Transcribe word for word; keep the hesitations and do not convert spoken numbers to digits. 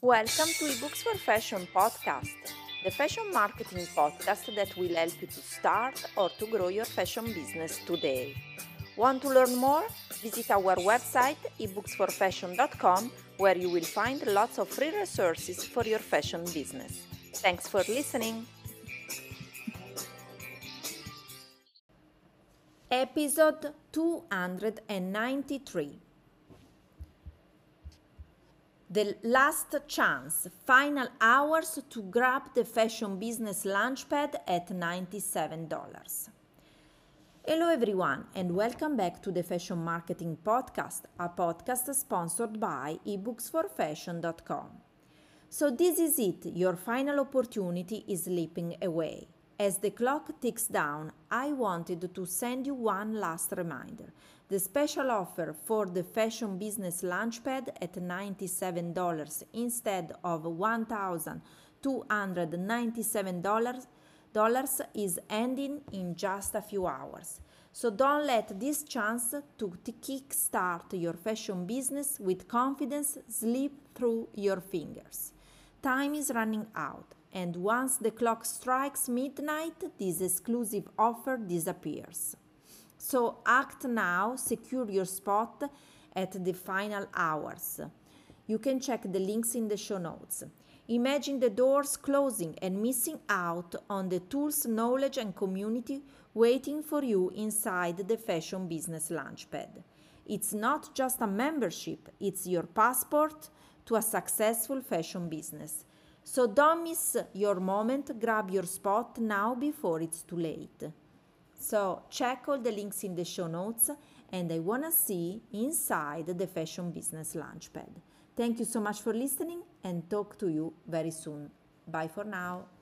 Welcome to eBooks for Fashion podcast, the fashion marketing podcast that will help you to start or to grow your fashion business today. Want to learn more? Visit our website e books for fashion dot com where you will find lots of free resources for your fashion business. Thanks for listening. Episode two hundred ninety-three. The last chance, final hours to grab the Fashion Business Launchpad at ninety-seven dollars. Hello everyone and welcome back to the Fashion Marketing Podcast, a podcast sponsored by e books for fashion dot com. So this is it, your final opportunity is slipping away. As the clock ticks down, I wanted to send you one last reminder. The special offer for the Fashion Business Launchpad at ninety-seven dollars instead of one thousand two hundred ninety-seven dollars is ending in just a few hours. So don't let this chance to kickstart your fashion business with confidence slip through your fingers. Time is running out, and once the clock strikes midnight, this exclusive offer disappears. So act now, secure your spot at the final hours. You can check the links in the show notes. Imagine the doors closing and missing out on the tools, knowledge and community waiting for you inside the Fashion Business Launchpad. It's not just a membership, it's your passport to a successful fashion business. So don't miss your moment, grab your spot now before it's too late. So check all the links in the show notes and I wanna see inside the Fashion Business Launchpad. Thank you so much for listening and talk to you very soon. Bye for now.